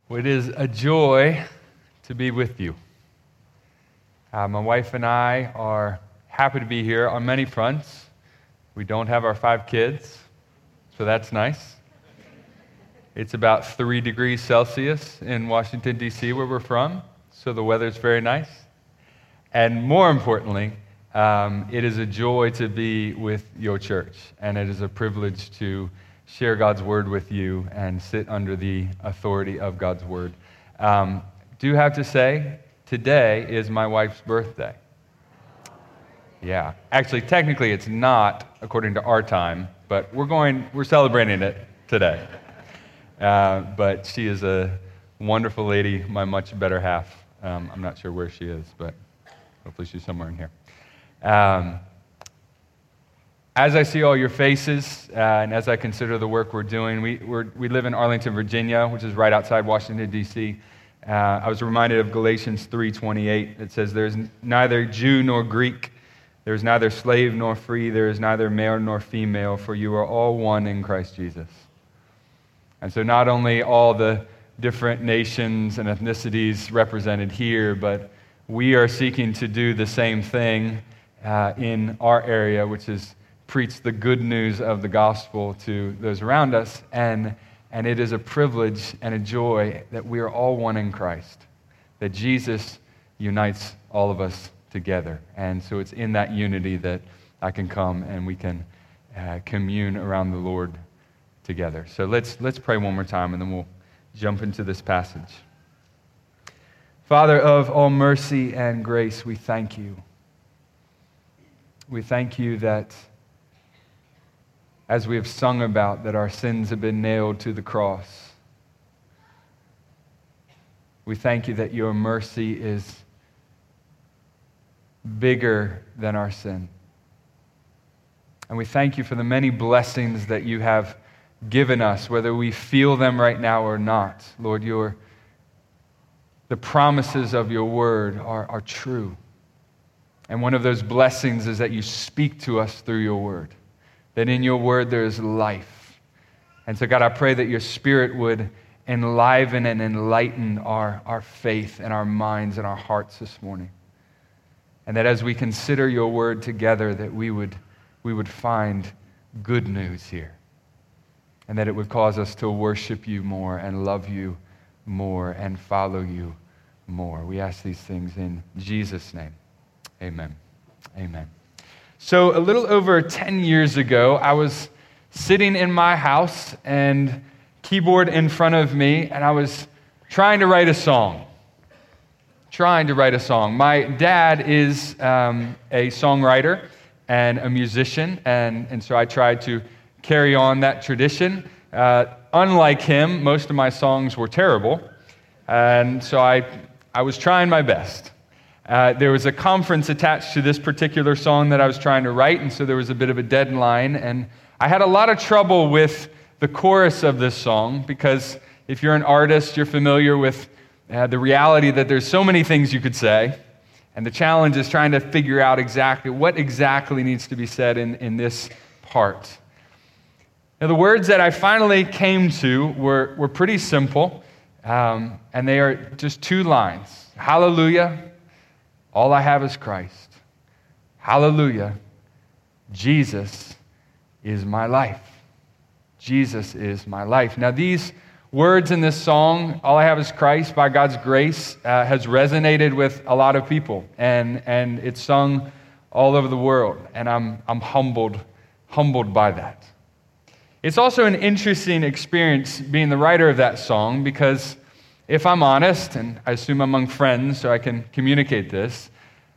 Well, it is a joy to be with you. My wife and I are happy to be here on many fronts. We don't have our 5 kids, so that's nice. It's about 3 degrees Celsius in Washington, D.C., where we're from, so the weather's very nice. And more importantly, it is a joy to be with your church, and it is a privilege to share God's word with you and sit under the authority of God's word. Do have to say, today is my wife's birthday. Yeah, actually, technically it's not according to our time, but we're celebrating it today. But she is a wonderful lady, my much better half. I'm not sure where she is, but hopefully she's somewhere in here. As I see all your faces, and as I consider the work we're doing, we live in Arlington, Virginia, which is right outside Washington, D.C. I was reminded of Galatians 3:28. It says, "There is neither Jew nor Greek, there is neither slave nor free, there is neither male nor female, for you are all one in Christ Jesus." And so not only all the different nations and ethnicities represented here, but we are seeking to do the same thing in our area, which is preach the good news of the gospel to those around us, and it is a privilege and a joy that we are all one in Christ, that Jesus unites all of us together. And so it's in that unity that I can come and we can commune around the Lord together. So let's pray one more time, and then we'll jump into this passage. Father of all mercy and grace, we thank you. We thank you that as we have sung about, that our sins have been nailed to the cross. We thank you that your mercy is bigger than our sin. And we thank you for the many blessings that you have given us, whether we feel them right now or not. Lord, the promises of your word are true. And one of those blessings is that you speak to us through your word. That in your word there is life. And so God, I pray that your Spirit would enliven and enlighten our faith and our minds and our hearts this morning. And that as we consider your word together, that we would find good news here. And that it would cause us to worship you more and love you more and follow you more. We ask these things in Jesus' name. Amen. Amen. So a little over 10 years ago, I was sitting in my house and keyboard in front of me, and I was trying to write a song. My dad is a songwriter and a musician, and so I tried to carry on that tradition. Unlike him, most of my songs were terrible, and so I was trying my best. There was a conference attached to this particular song that I was trying to write, and so there was a bit of a deadline, and I had a lot of trouble with the chorus of this song, because if you're an artist, you're familiar with the reality that there's so many things you could say, and the challenge is trying to figure out exactly what exactly needs to be said in this part. Now, the words that I finally came to were pretty simple, and they are just 2 lines. Hallelujah. All I have is Christ. Hallelujah. Jesus is my life. Jesus is my life. Now, these words in this song, All I Have is Christ, by God's grace, has resonated with a lot of people, and it's sung all over the world, and I'm humbled by that. It's also an interesting experience being the writer of that song, because if I'm honest, and I assume among friends so I can communicate this,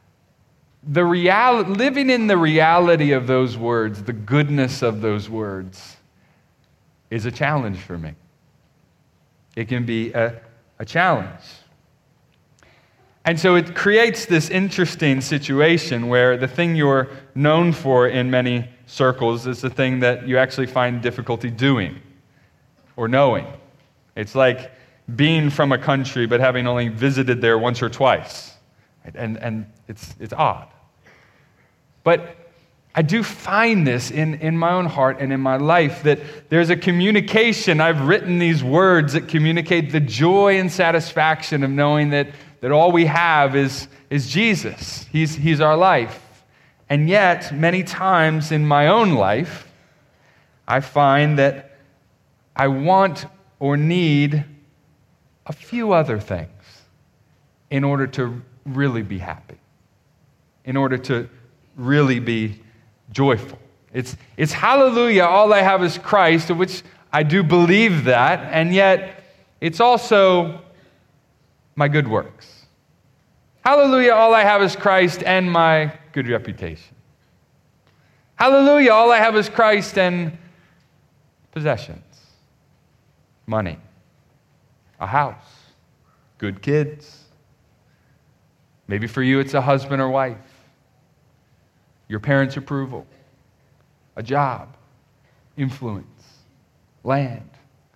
living in the reality of those words, the goodness of those words, is a challenge for me. It can be a challenge. And so it creates this interesting situation where the thing you're known for in many circles is the thing that you actually find difficulty doing or knowing. It's like being from a country but having only visited there once or twice. And it's odd. But I do find this in my own heart and in my life, that there's a communication. I've written these words that communicate the joy and satisfaction of knowing that all we have is Jesus. He's our life. And yet, many times in my own life, I find that I want or need a few other things in order to really be happy, in order to really be joyful. It's hallelujah, all I have is Christ, of which I do believe that, and yet it's also my good works. Hallelujah, all I have is Christ and my good reputation. Hallelujah, all I have is Christ and possessions, money, a house, good kids. Maybe for you it's a husband or wife, your parents' approval, a job, influence, land.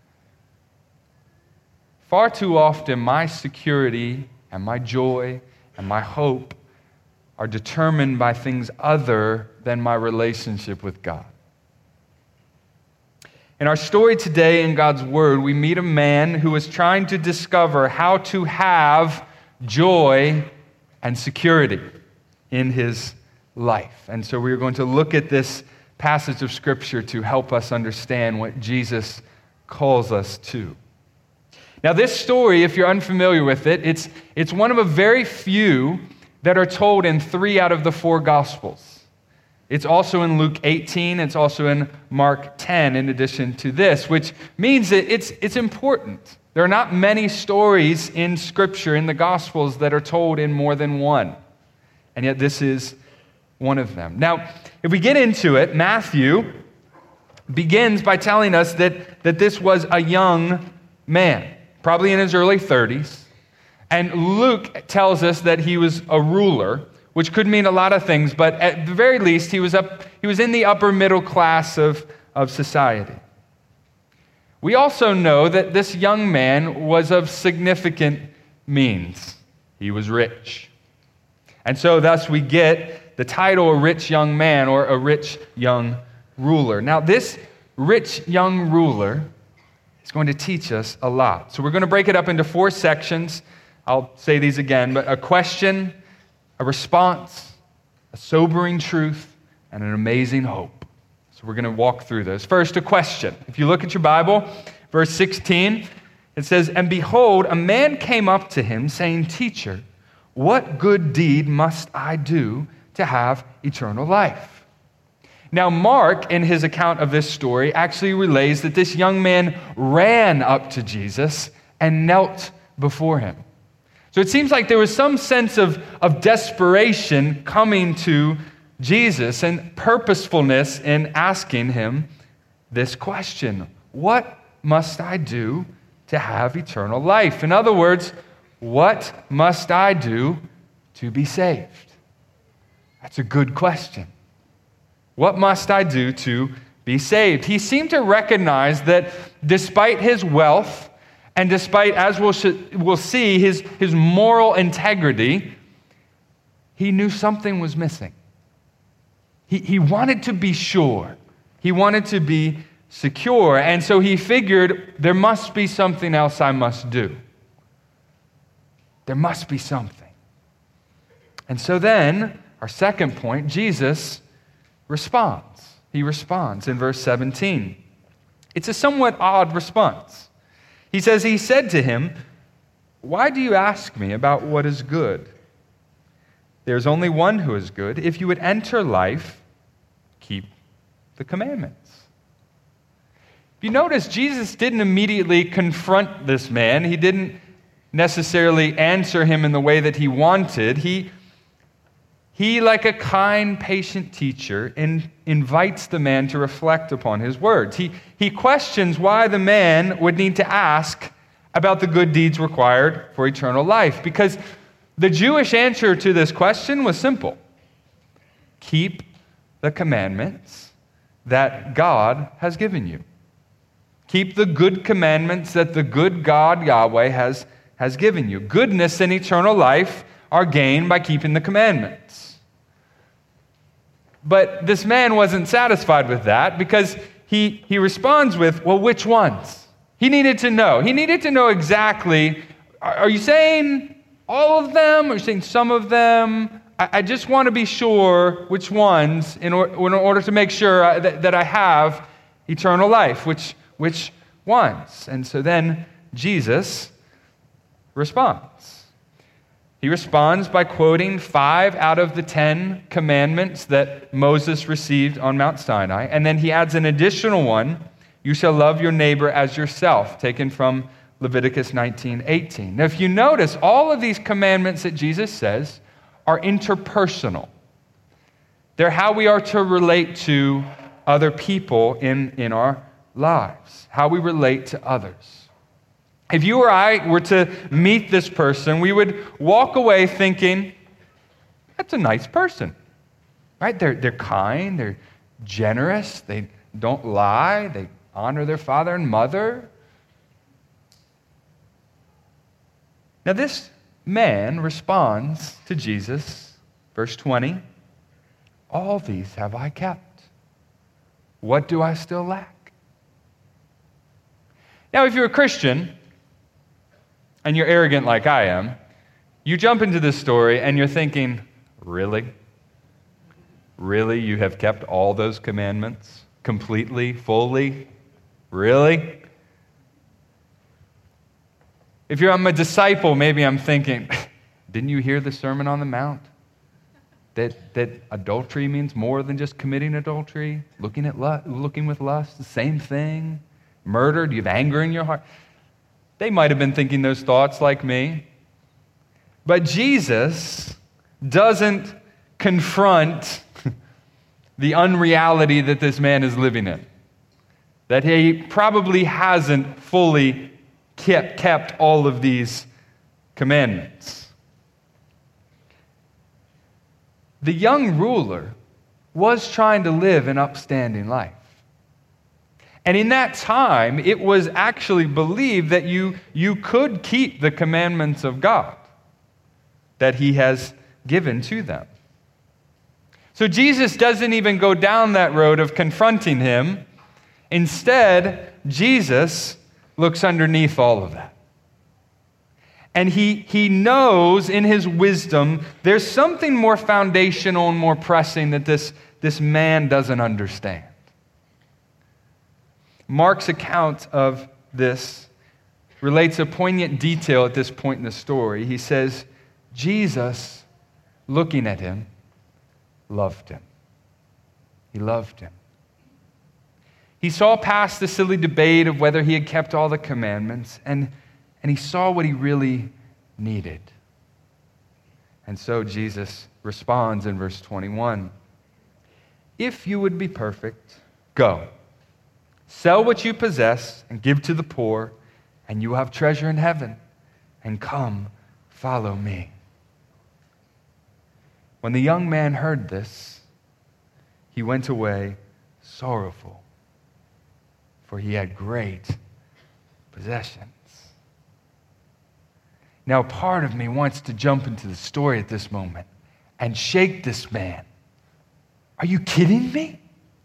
Far too often, my security and my joy and my hope are determined by things other than my relationship with God. In our story today in God's Word, we meet a man who is trying to discover how to have joy and security in his life. And so we're going to look at this passage of Scripture to help us understand what Jesus calls us to. Now, this story, if you're unfamiliar with it, it's one of a very few that are told in 3 out of the 4 Gospels. It's also in Luke 18, it's also in Mark 10, in addition to this, which means that it's important. There are not many stories in Scripture, in the Gospels, that are told in more than one. And yet this is one of them. Now, if we get into it, Matthew begins by telling us that this was a young man, probably in his early 30s. And Luke tells us that he was a ruler, which could mean a lot of things, but at the very least, he was in the upper middle class of society. We also know that this young man was of significant means. He was rich. And so thus we get the title a rich young man or a rich young ruler. Now this rich young ruler is going to teach us a lot. So we're going to break it up into 4 sections. I'll say these again, but a question, a response, a sobering truth, and an amazing hope. So we're going to walk through those. First, a question. If you look at your Bible, verse 16, it says, "And behold, a man came up to him, saying, 'Teacher, what good deed must I do to have eternal life?'" Now, Mark, in his account of this story, actually relays that this young man ran up to Jesus and knelt before him. So it seems like there was some sense of desperation coming to Jesus and purposefulness in asking him this question: what must I do to have eternal life? In other words, what must I do to be saved? That's a good question. What must I do to be saved? He seemed to recognize that despite his wealth and despite, as we'll see, his moral integrity, he knew something was missing. He wanted to be sure. He wanted to be secure. And so he figured there must be something else I must do. There must be something. And so then, our second point, Jesus responds. He responds in verse 17. It's a somewhat odd response. He says, he said to him, "Why do you ask me about what is good? There's only one who is good. If you would enter life, keep the commandments." If you notice, Jesus didn't immediately confront this man. He didn't necessarily answer him in the way that he wanted. He like a kind, patient teacher, invites the man to reflect upon his words. He questions why the man would need to ask about the good deeds required for eternal life. Because the Jewish answer to this question was simple: keep the commandments that God has given you. Keep the good commandments that the good God, Yahweh, has given you. Goodness and eternal life are gained by keeping the commandments. But this man wasn't satisfied with that because he responds with, well, which ones? He needed to know. He needed to know exactly, are you saying all of them? Or are you saying some of them? I just want to be sure which ones in order to make sure that I have eternal life. Which ones? And so then Jesus responds. He responds by quoting 5 out of the 10 commandments that Moses received on Mount Sinai. And then he adds an additional one, you shall love your neighbor as yourself, taken from Leviticus 19:18. Now, if you notice, all of these commandments that Jesus says are interpersonal. They're how we are to relate to other people in our lives, how we relate to others. If you or I were to meet this person, we would walk away thinking, that's a nice person, right? They're kind, they're generous, they don't lie, they honor their father and mother. Now this man responds to Jesus, verse 20, all these have I kept. What do I still lack? Now, if you're a Christian, and you're arrogant like I am, you jump into this story and you're thinking, really? Really? You have kept all those commandments completely, fully? Really? If I'm a disciple, maybe I'm thinking, didn't you hear the Sermon on the Mount? That adultery means more than just committing adultery, looking with lust, the same thing. Murder, do you have anger in your heart? They might have been thinking those thoughts like me. But Jesus doesn't confront the unreality that this man is living in. That he probably hasn't fully kept all of these commandments. The young ruler was trying to live an upstanding life. And in that time, it was actually believed that you could keep the commandments of God that he has given to them. So Jesus doesn't even go down that road of confronting him. Instead, Jesus looks underneath all of that. And he knows in his wisdom there's something more foundational and more pressing that this man doesn't understand. Mark's account of this relates a poignant detail at this point in the story. He says, Jesus, looking at him, loved him. He loved him. He saw past the silly debate of whether he had kept all the commandments, and he saw what he really needed. And so Jesus responds in verse 21, if you would be perfect, go. Sell what you possess and give to the poor, and you will have treasure in heaven. And come, follow me. When the young man heard this, he went away sorrowful, for he had great possessions. Now, part of me wants to jump into the story at this moment and shake this man. Are you kidding me?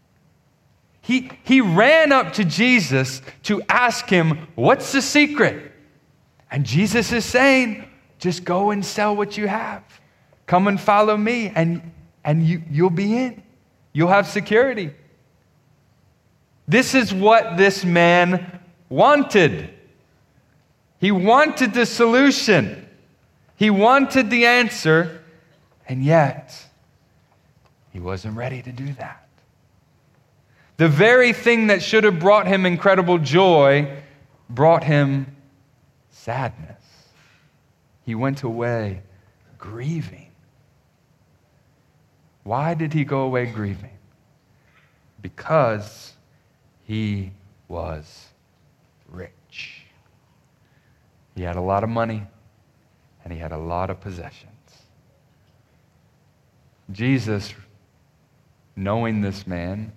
He ran up to Jesus to ask him, what's the secret? And Jesus is saying, just go and sell what you have. Come and follow me, and you'll be in. You'll have security. This is what this man wanted. He wanted the solution. He wanted the answer, and yet he wasn't ready to do that. The very thing that should have brought him incredible joy brought him sadness. He went away grieving. Why did he go away grieving? Because he was rich. He had a lot of money, and he had a lot of possessions. Jesus, knowing this man,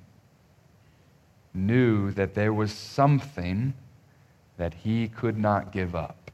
knew that there was something that he could not give up.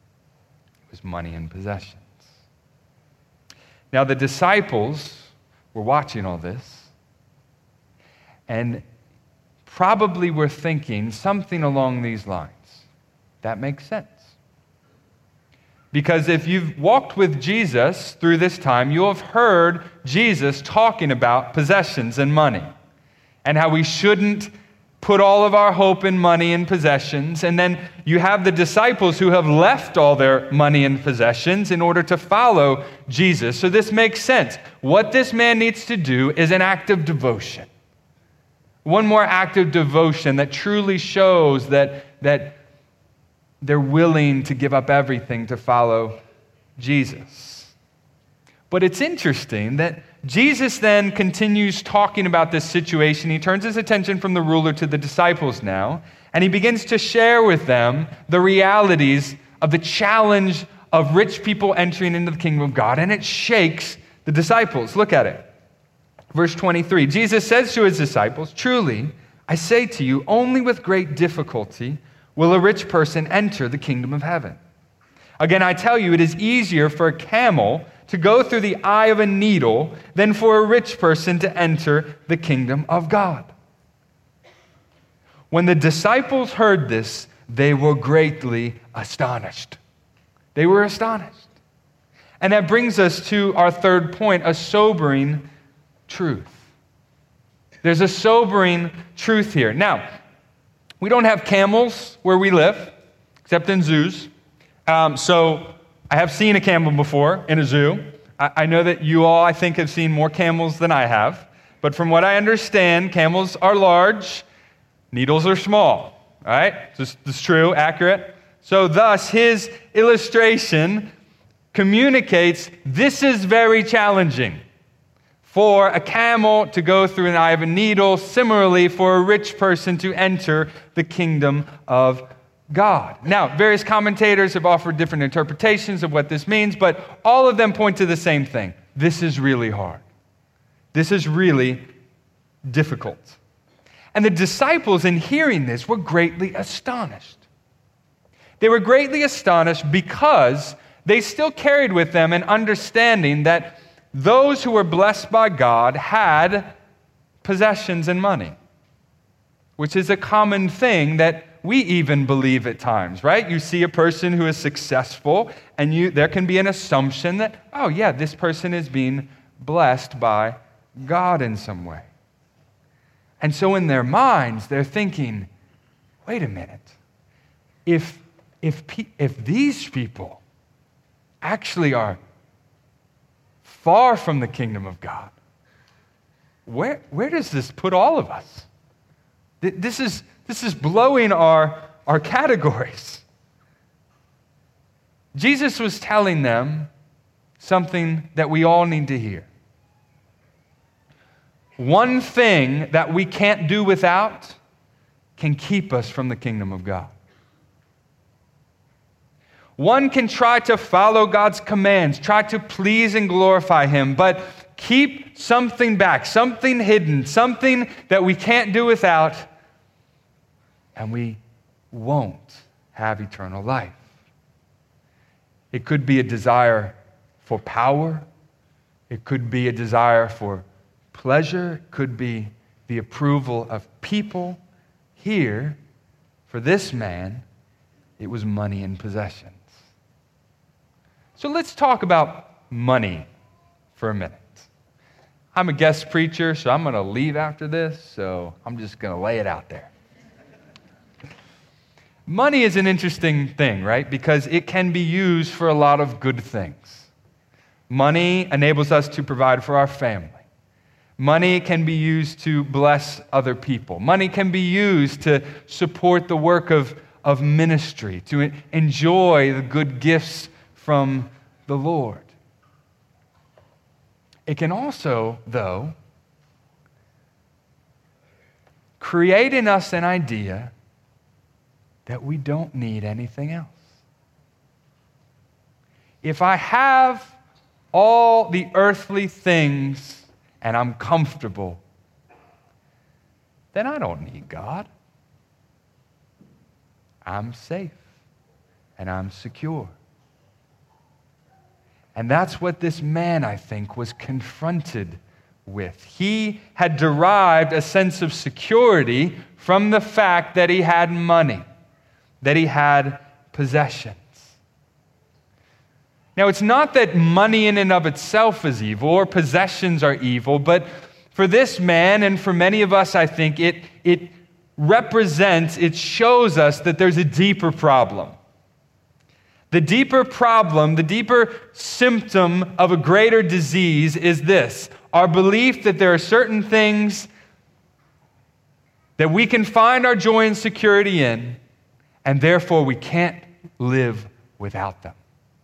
It was money and possessions. Now, the disciples were watching all this, and probably were thinking something along these lines. That makes sense. Because if you've walked with Jesus through this time, you'll have heard Jesus talking about possessions and money, and how we shouldn't put all of our hope in money and possessions. And then you have the disciples who have left all their money and possessions in order to follow Jesus. So this makes sense. What this man needs to do is an act of devotion. One more act of devotion that truly shows that they're willing to give up everything to follow Jesus. But it's interesting that Jesus then continues talking about this situation. He turns his attention from the ruler to the disciples now, and he begins to share with them the realities of the challenge of rich people entering into the kingdom of God, and it shakes the disciples. Look at it. Verse 23, Jesus says to his disciples, "Truly, I say to you, only with great difficulty will a rich person enter the kingdom of heaven. Again, I tell you, it is easier for a camel to go through the eye of a needle than for a rich person to enter the kingdom of God." When the disciples heard this, they were greatly astonished. They were astonished. And that brings us to our third point, a sobering truth. There's a sobering truth here. Now, we don't have camels where we live, except in zoos. So I have seen a camel before in a zoo. I know that you all, I think, have seen more camels than I have. But from what I understand, camels are large, needles are small. All right? This is true, accurate. So thus, his illustration communicates this is very challenging for a camel to go through an eye of a needle, similarly for a rich person to enter the kingdom of God. Now, various commentators have offered different interpretations of what this means, but all of them point to the same thing. This is really hard. This is really difficult. And the disciples, in hearing this, were greatly astonished. They were greatly astonished because they still carried with them an understanding that those who were blessed by God had possessions and money, which is a common thing that we even believe at times, right? You see a person who is successful, and there can be an assumption that, oh yeah, this person is being blessed by God in some way. And so in their minds, they're thinking, wait a minute, if these people actually are far from the kingdom of God, where does this put all of us? This is blowing our categories. Jesus was telling them something that we all need to hear. One thing that we can't do without can keep us from the kingdom of God. One can try to follow God's commands, try to please and glorify Him, but keep something back, something hidden, something that we can't do without, and we won't have eternal life. It could be a desire for power. It could be a desire for pleasure. It could be the approval of people. Here, for this man, it was money and possessions. So let's talk about money for a minute. I'm a guest preacher, so I'm going to leave after this, so I'm just going to lay it out there. Money is an interesting thing, right? Because it can be used for a lot of good things. Money enables us to provide for our family. Money can be used to bless other people. Money can be used to support the work of ministry, to enjoy the good gifts from the Lord. It can also, though, create in us an idea that we don't need anything else. If I have all the earthly things and I'm comfortable, then I don't need God. I'm safe and I'm secure. And that's what this man, I think, was confronted with. He had derived a sense of security from the fact that he had money, that he had possessions. Now, it's not that money in and of itself is evil or possessions are evil, but for this man and for many of us, I think it represents, it shows us that there's a deeper problem. The deeper problem, the deeper symptom of a greater disease is this: our belief that there are certain things that we can find our joy and security in, and therefore we can't live without them.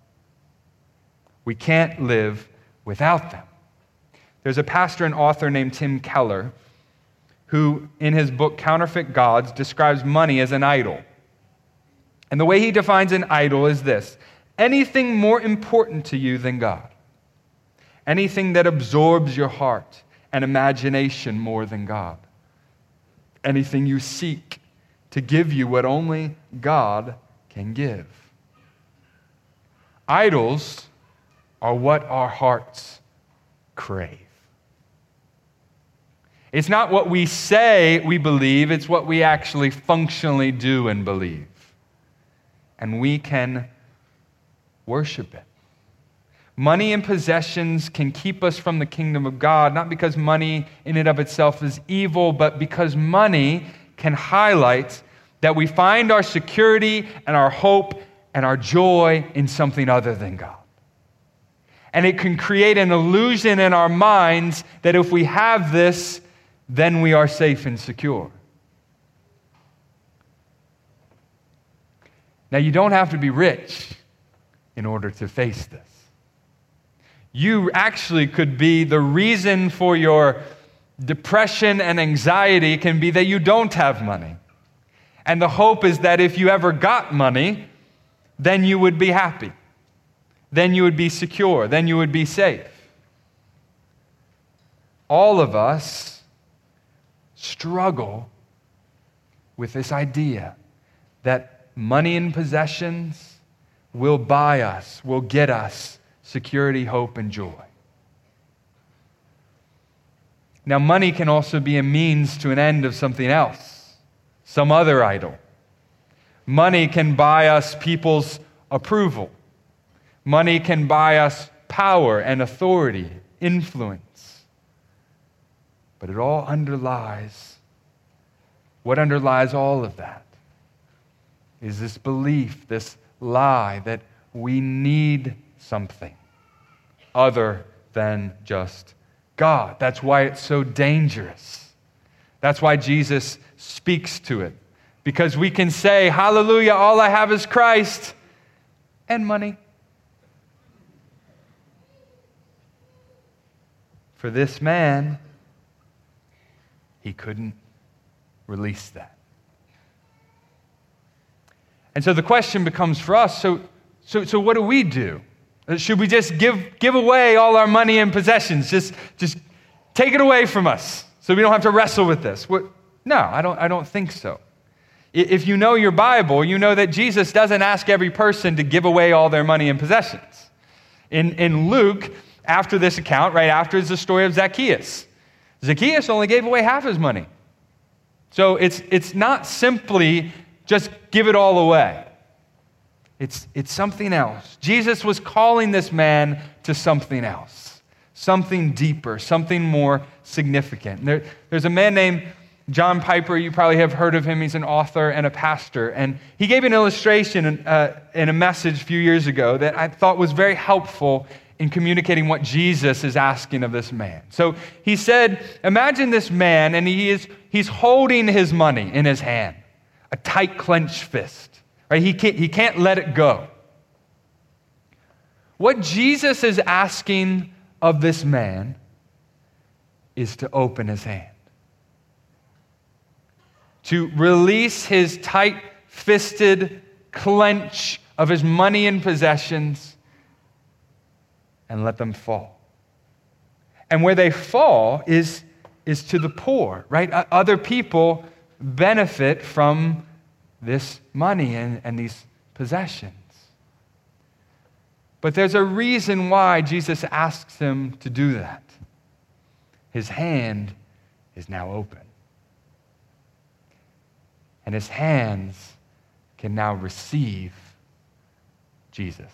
We can't live without them. There's a pastor and author named Tim Keller who, in his book Counterfeit Gods, describes money as an idol. And the way he defines an idol is this: anything more important to you than God. Anything that absorbs your heart and imagination more than God. Anything you seek to give you what only God can give. Idols are what our hearts crave. It's not what we say we believe, it's what we actually functionally do and believe. And we can worship it. Money and possessions can keep us from the kingdom of God, not because money in and of itself is evil, but because money can highlight that we find our security and our hope and our joy in something other than God. And it can create an illusion in our minds that if we have this, then we are safe and secure. Now, you don't have to be rich in order to face this. You actually could be the reason for your depression and anxiety can be that you don't have money. And the hope is that if you ever got money, then you would be happy. Then you would be secure. Then you would be safe. All of us struggle with this idea that money and possessions will buy us, will get us security, hope, and joy. Now, money can also be a means to an end of something else, some other idol. Money can buy us people's approval. Money can buy us power and authority, influence. But it all underlies, what underlies all of that is this belief, this lie that we need something other than just God. That's why it's so dangerous. That's why Jesus speaks to it. Because we can say, hallelujah, all I have is Christ and money. For this man, he couldn't release that. And so the question becomes for us, so what do we do? Should we just give away all our money and possessions? Just take it away from us so we don't have to wrestle with this? No, I don't think so. If you know your Bible, you know that Jesus doesn't ask every person to give away all their money and possessions. In Luke, after this account, right after is the story of Zacchaeus. Zacchaeus only gave away half his money. So it's not simply just give it all away. It's something else. Jesus was calling this man to something else, something deeper, something more significant. There's a man named John Piper. You probably have heard of him. He's an author and a pastor. And he gave an illustration in a message a few years ago that I thought was very helpful in communicating what Jesus is asking of this man. So he said, imagine this man, and he's holding his money in his hand, a tight clenched fist. Right? He can't let it go. What Jesus is asking of this man is to open his hand, to release his tight-fisted clench of his money and possessions and let them fall. And where they fall is to the poor, right? Other people benefit from this money and these possessions. But there's a reason why Jesus asks him to do that. his hand is now open. And his hands can now receive Jesus.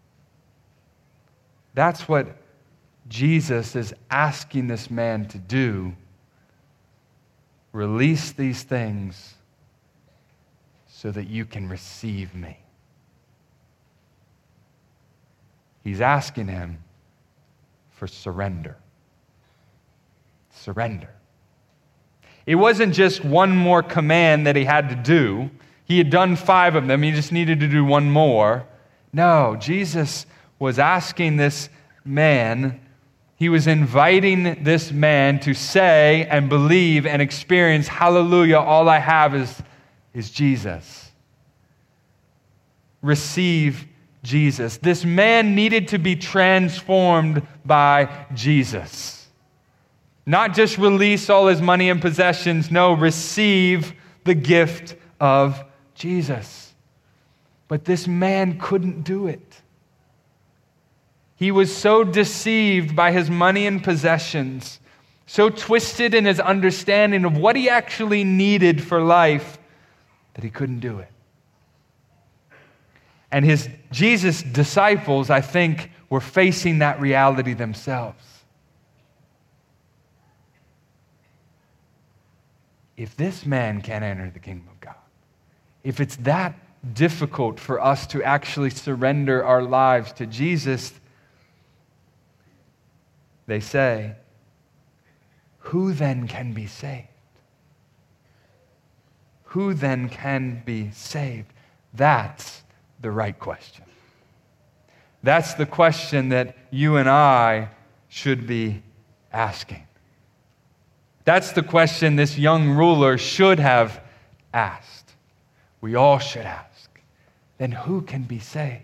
That's what Jesus is asking this man to do. Release these things so that you can receive me. He's asking him for surrender. Surrender. It wasn't just one more command that he had to do. He had done 5 of them. He just needed to do one more. No, Jesus was asking this man, he was inviting this man to say and believe and experience, hallelujah, all I have is Jesus. Receive Jesus. This man needed to be transformed by Jesus. Not just release all his money and possessions, no, receive the gift of Jesus. But this man couldn't do it. He was so deceived by his money and possessions, so twisted in his understanding of what he actually needed for life, that he couldn't do it. And his Jesus disciples, I think, were facing that reality themselves. If this man can't enter the kingdom of God, if it's that difficult for us to actually surrender our lives to Jesus, they say, who then can be saved? Who then can be saved? That's the right question. That's the question that you and I should be asking. That's the question this young ruler should have asked. We all should ask. Then who can be saved?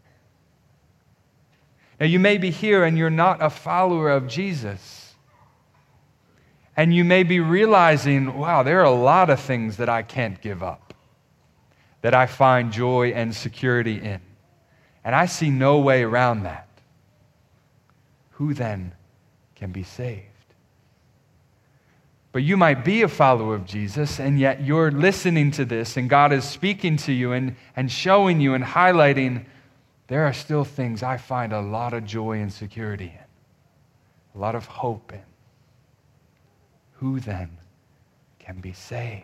Now, you may be here and you're not a follower of Jesus. And you may be realizing, wow, there are a lot of things that I can't give up, that I find joy and security in. And I see no way around that. Who then can be saved? But you might be a follower of Jesus, and yet you're listening to this, and God is speaking to you and showing you and highlighting, there are still things I find a lot of joy and security in, a lot of hope in. Who then can be saved?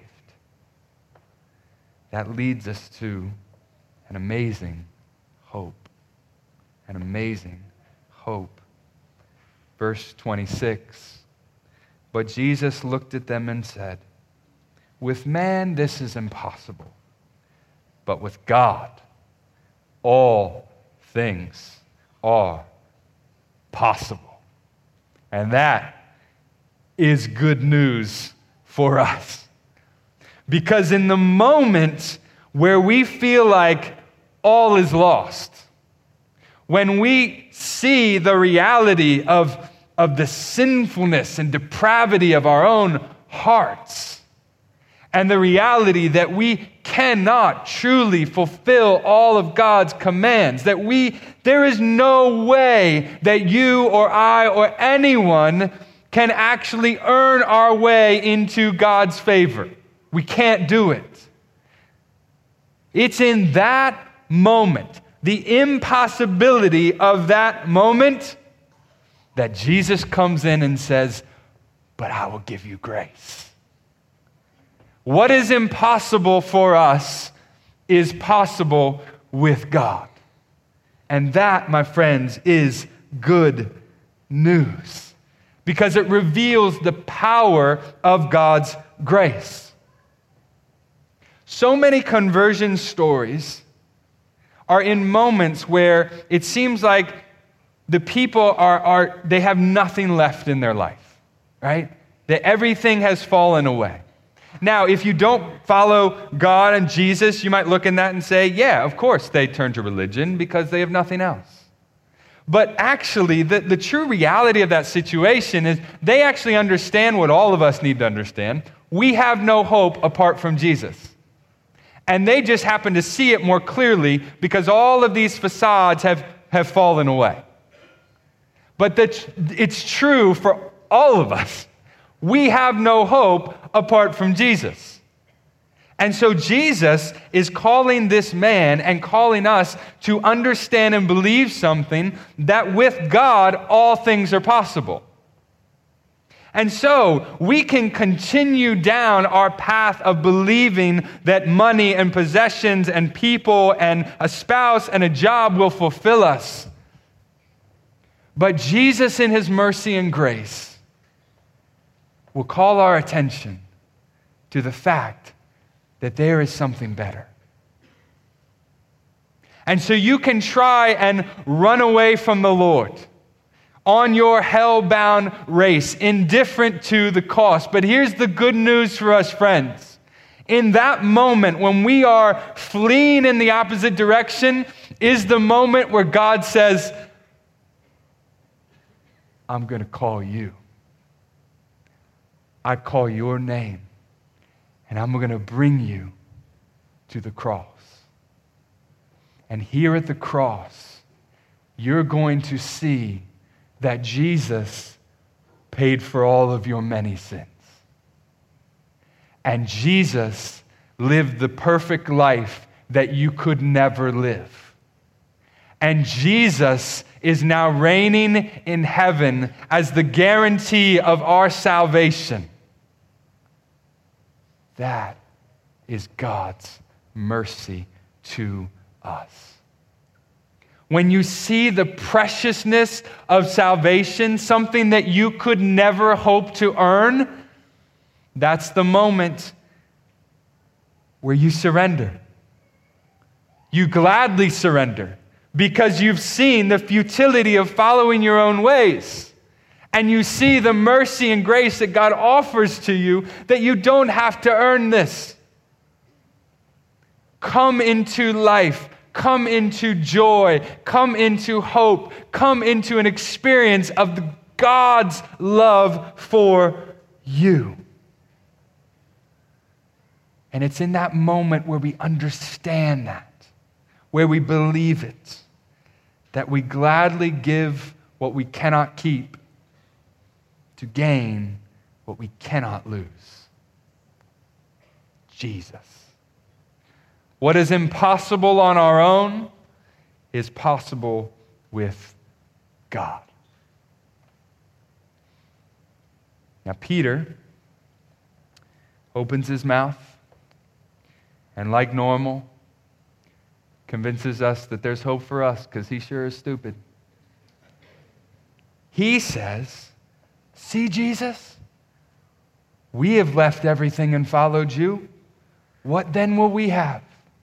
That leads us to an amazing hope. An amazing hope. Verse 26. But Jesus looked at them and said, with man this is impossible, but with God all things are possible. And that is good news for us. Because in the moment where we feel like all is lost, when we see the reality of the sinfulness and depravity of our own hearts, and the reality that we cannot truly fulfill all of God's commands, that there is no way that you or I or anyone can actually earn our way into God's favor. We can't do it. It's in that moment, the impossibility of that moment, that Jesus comes in and says, but I will give you grace. What is impossible for us is possible with God. And that, my friends, is good news, because it reveals the power of God's grace. So many conversion stories are in moments where it seems like the people they have nothing left in their life, right? That everything has fallen away. Now, if you don't follow God and Jesus, you might look in that and say, yeah, of course they turn to religion because they have nothing else. But actually, the true reality of that situation is they actually understand what all of us need to understand. We have no hope apart from Jesus. And they just happen to see it more clearly because all of these facades have fallen away. But it's true for all of us. We have no hope apart from Jesus. And so Jesus is calling this man and calling us to understand and believe something, that with God, all things are possible. And so we can continue down our path of believing that money and possessions and people and a spouse and a job will fulfill us. But Jesus, in his mercy and grace, will call our attention to the fact that there is something better. And so you can try and run away from the Lord on your hell-bound race, indifferent to the cost. But here's the good news for us, friends. In that moment when we are fleeing in the opposite direction is the moment where God says, I'm going to call you. I call your name, and I'm going to bring you to the cross. And here at the cross, you're going to see that Jesus paid for all of your many sins. And Jesus lived the perfect life that you could never live. And Jesus is now reigning in heaven as the guarantee of our salvation. That is God's mercy to us. When you see the preciousness of salvation, something that you could never hope to earn, that's the moment where you surrender. You gladly surrender because you've seen the futility of following your own ways. And you see the mercy and grace that God offers to you, that you don't have to earn this. Come into life. Come into joy, come into hope, come into an experience of God's love for you. And it's in that moment where we understand that, where we believe it, that we gladly give what we cannot keep to gain what we cannot lose. Jesus. What is impossible on our own is possible with God. Now, Peter opens his mouth and, like normal, convinces us that there's hope for us because he sure is stupid. He says, "See, Jesus, we have left everything and followed you. What then will we have?"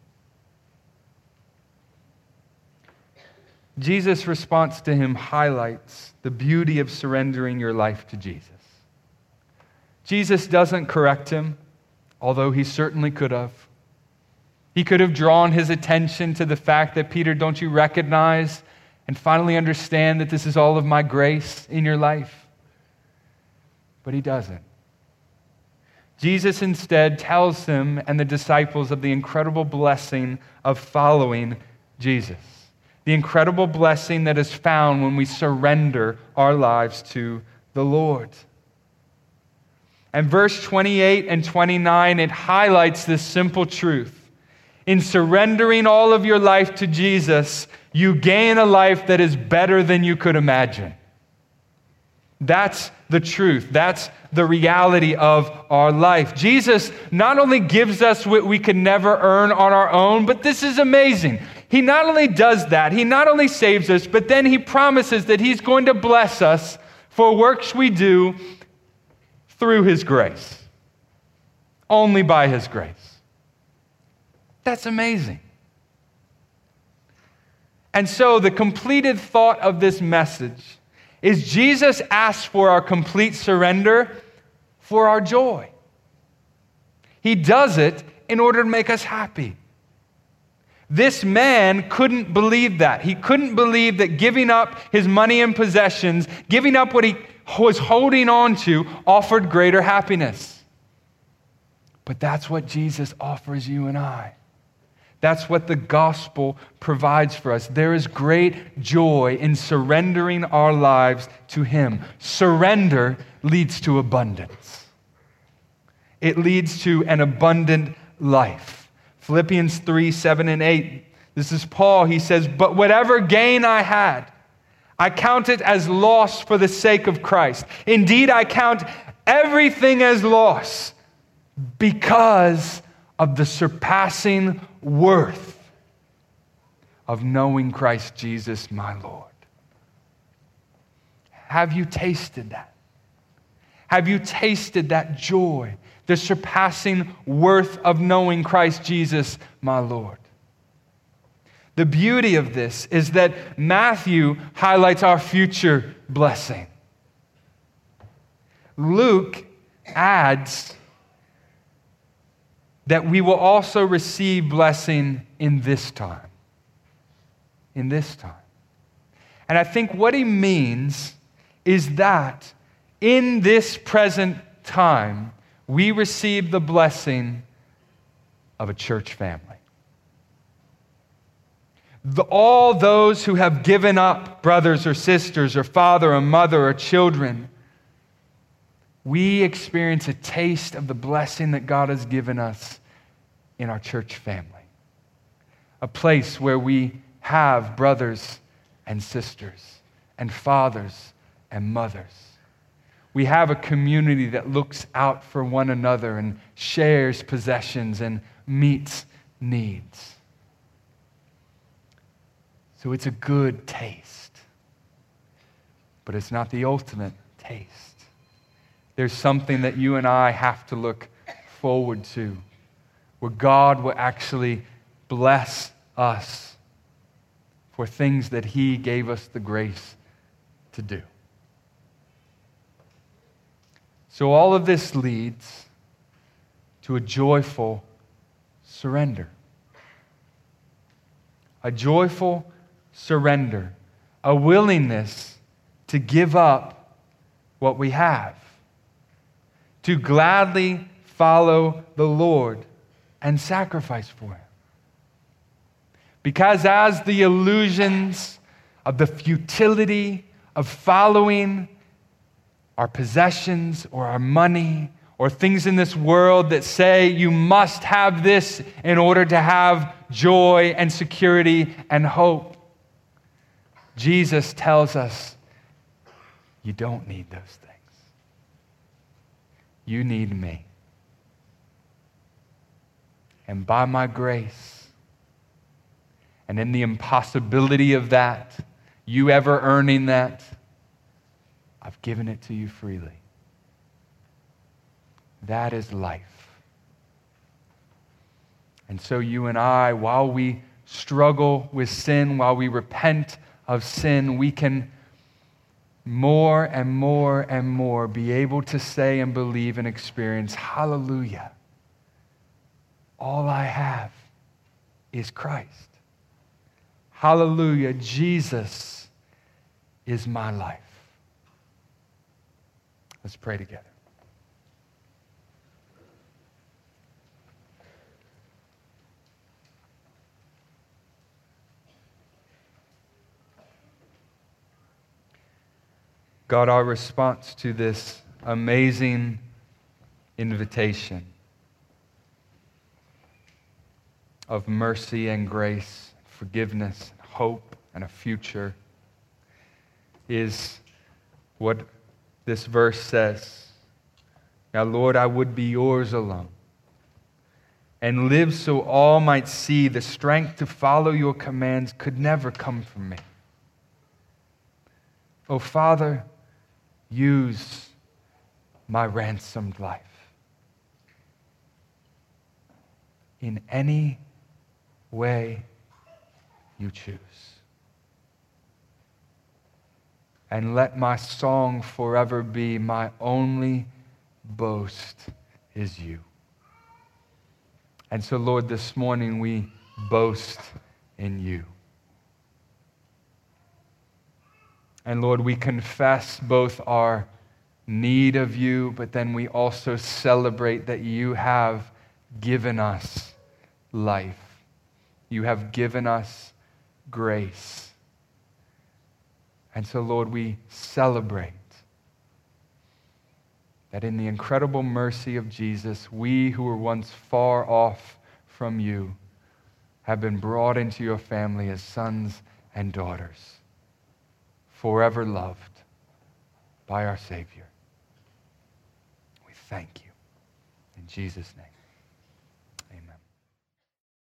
Jesus' response to him highlights the beauty of surrendering your life to Jesus. Jesus doesn't correct him, although he certainly could have. He could have drawn his attention to the fact that, Peter, don't you recognize and finally understand that this is all of my grace in your life? But he doesn't. Jesus instead tells him and the disciples of the incredible blessing of following Jesus. The incredible blessing that is found when we surrender our lives to the Lord. And verse 28 and 29, it highlights this simple truth. In surrendering all of your life to Jesus, you gain a life that is better than you could imagine. That's the truth. That's the reality of our life. Jesus not only gives us what we could never earn on our own, but this is amazing. He not only does that, he not only saves us, but then he promises that he's going to bless us for works we do through his grace. Only by his grace. That's amazing. And so the completed thought of this message is Jesus asks for our complete surrender for our joy. He does it in order to make us happy. This man couldn't believe that. He couldn't believe that giving up his money and possessions, giving up what he was holding on to, offered greater happiness. But that's what Jesus offers you and I. That's what the gospel provides for us. There is great joy in surrendering our lives to Him. Surrender leads to abundance. It leads to an abundant life. Philippians 3, 7 and 8. This is Paul. He says, "But whatever gain I had, I count it as loss for the sake of Christ. Indeed, I count everything as loss because of the surpassing worth of knowing Christ Jesus, my Lord." Have you tasted that? Have you tasted that joy, the surpassing worth of knowing Christ Jesus, my Lord? The beauty of this is that Matthew highlights our future blessing. Luke adds that we will also receive blessing in this time. In this time. And I think what he means is that in this present time, we receive the blessing of a church family. All those who have given up brothers or sisters or father or mother or children, we experience a taste of the blessing that God has given us in our church family. A place where we have brothers and sisters and fathers and mothers. We have a community that looks out for one another and shares possessions and meets needs. So it's a good taste, but it's not the ultimate taste. There's something that you and I have to look forward to, where God will actually bless us for things that He gave us the grace to do. So all of this leads to a joyful surrender. A joyful surrender. A willingness to give up what we have. To gladly follow the Lord and sacrifice for Him. Because as the illusions of the futility of following our possessions or our money or things in this world that say you must have this in order to have joy and security and hope, Jesus tells us you don't need those things. You need me. And by my grace, and in the impossibility of that, you ever earning that, I've given it to you freely. That is life. And so you and I, while we struggle with sin, while we repent of sin, we can more and more and more be able to say and believe and experience, hallelujah, all I have is Christ. Hallelujah, Jesus is my life. Let's pray together. God, our response to this amazing invitation of mercy and grace, forgiveness, hope, and a future is what this verse says. Now, Lord, I would be yours alone and live so all might see the strength to follow your commands could never come from me. Oh, Father, use my ransomed life in any way you choose. And let my song forever be, my only boast is you. And so, Lord, this morning we boast in you. And Lord, we confess both our need of you, but then we also celebrate that you have given us life. You have given us grace. And so, Lord, we celebrate that in the incredible mercy of Jesus, we who were once far off from you have been brought into your family as sons and daughters, forever loved by our Savior. We thank you. In Jesus' name.